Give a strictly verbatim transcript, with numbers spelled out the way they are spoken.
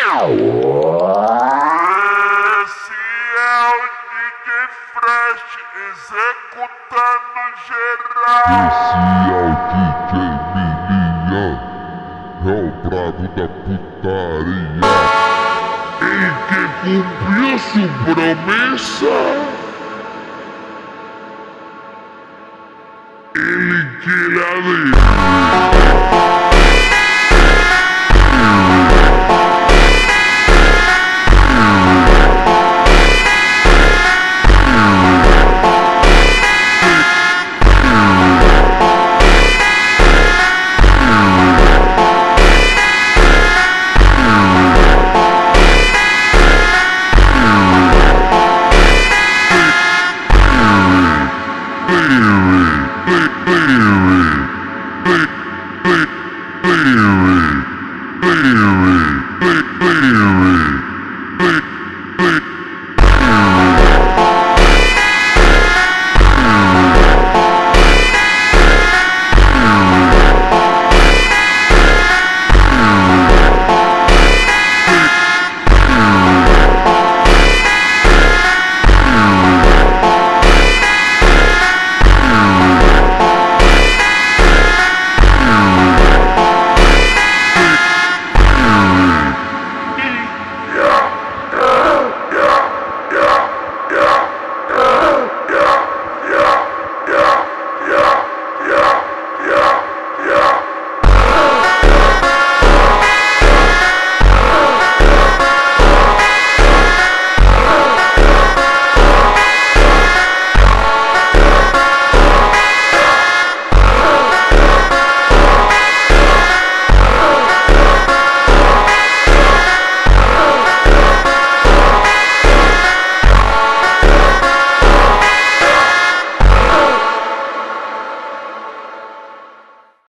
Esse é o D J Fresh executando geral. Esse é o D J Milian, é o brabo da putaria. Ele que cumpriu sua promessa. Ele que lhe